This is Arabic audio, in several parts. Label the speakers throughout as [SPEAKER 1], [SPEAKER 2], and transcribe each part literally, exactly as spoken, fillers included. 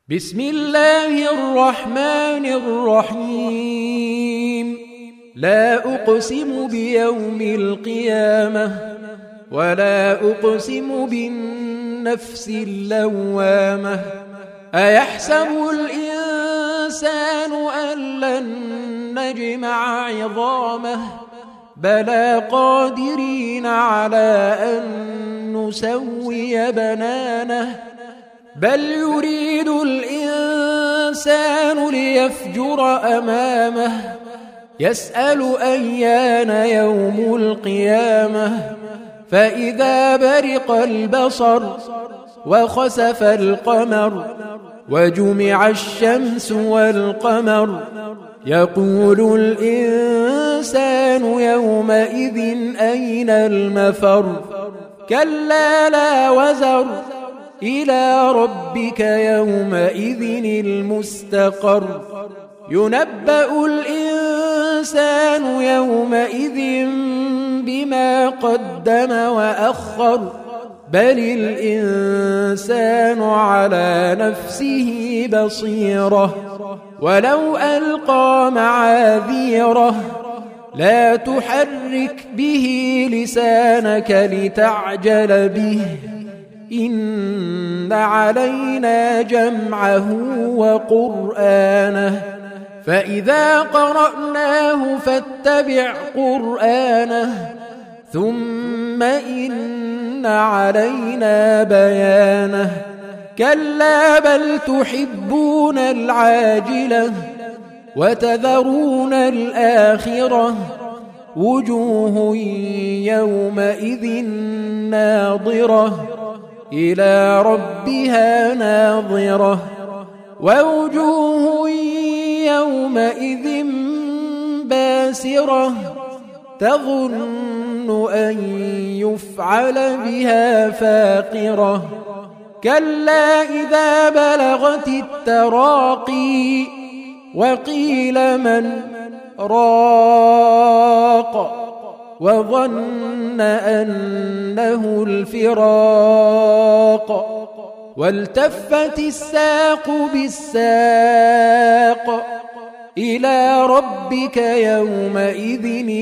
[SPEAKER 1] بسم الله الرحمن الرحيم. لا أقسم بيوم القيامة ولا أقسم بالنفس اللوامة. أيحسب الإنسان أن لن نجمع عظامه بلى قادرين على أن نسوي بنانه بل يريد الإنسان ليفجر أمامه يسأل أيان يوم القيامة فإذا برق البصر وخسف القمر وجمع الشمس والقمر يقول الإنسان يومئذ أين المفر كلا لا وزر إلى ربك يومئذ المستقر ينبأ الإنسان يومئذ بما قدم وأخر بل الإنسان على نفسه بصيرة ولو ألقى معاذيره لا تحرك به لسانك لتعجل به إن علينا جمعه وقرآنه فإذا قرأناه فاتبع قرآنه ثم إن علينا بيانه كلا بل تحبون العاجلة وتذرون الآخرة وجوه يومئذ ناظرة إلى ربها ناظرة ووجوه يومئذ باسرة تظن أن يفعل بها فاقرة كلا إذا بلغت التراقي وقيل من راق وظن أنه الفراق والتفت الساق بالساق إلى ربك يومئذ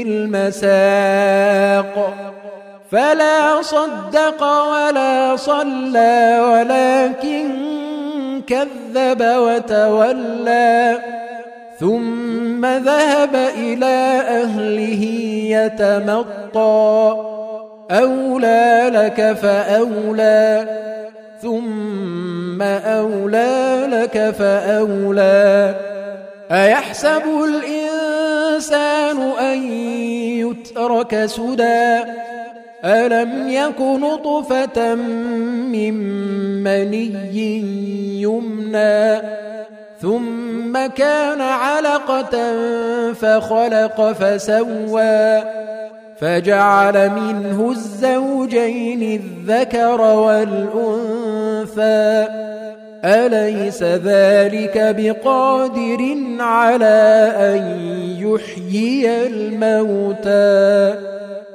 [SPEAKER 1] المساق فلا صدق ولا صلى ولكن كذب وتولى ثم ذهب إلى أهله يتمطى أولى لك فأولى ثم أولى لك فأولى أيحسب الإنسان أن يترك سدى ألم يك نطفة من مني يمنى ثم كان علقة فخلق فسوى فجعل منه الزوجين الذكر والأنثى أليس ذلك بقادر على أن يحيي الموتى